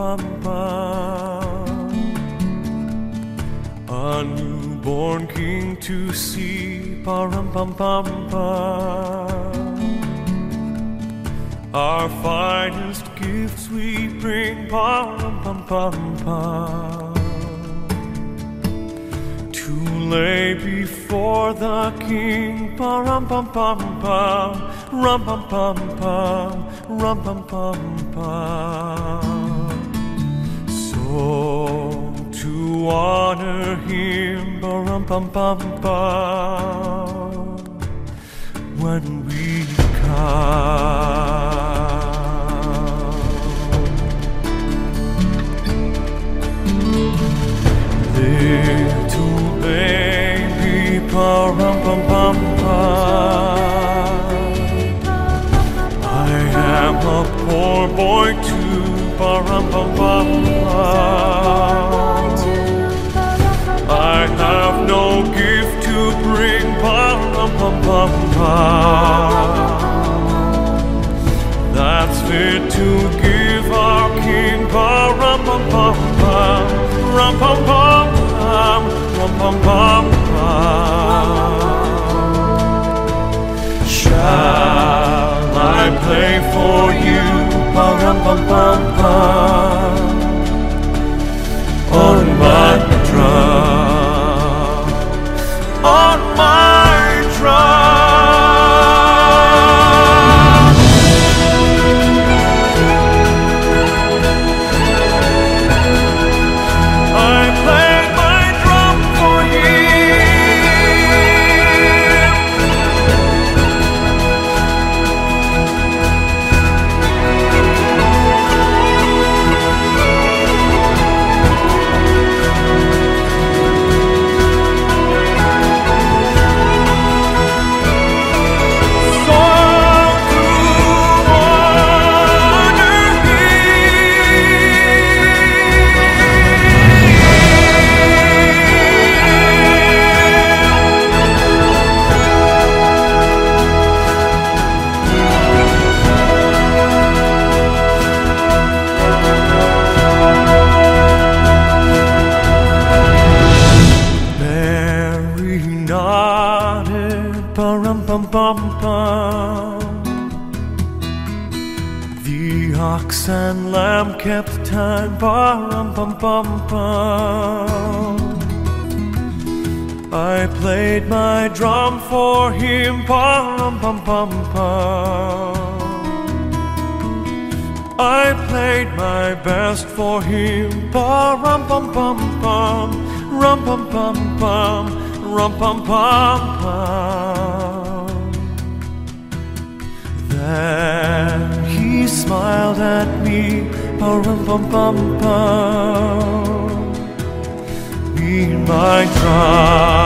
pum pum. A newborn king to see, pa-rum pum pum pum. Our finest gifts we bring, pa-rum pum pum pum. To lay before the king, pa-rum pum pum pum, rum pum pum pum, rum pum pum pum. So to honor him, pa-rum pum pum pum, when we come. Little baby, pa-rum pum pum pum. I am a poor boy too, pa-rum pum pum pum. I have no gift to bring, pa-rum pum pum pum. That's fit to give our king, pa-rum pum pum pum, rum pum pum pum, rum pum pum pum. Shall I play for you, pa-rum pum pum pum, on my drum, on my drum. Pa-rum pum pum pum. The ox and lamb kept time, pa-rum pum pum pum. I played my drum for him, pa-rum pum pum pum. I played my best for him, pa-rum pum pum pum, rum pum pum pum, rum pum pum pum. Then he smiled at me, pa-rum pum pum pum. Be my drum.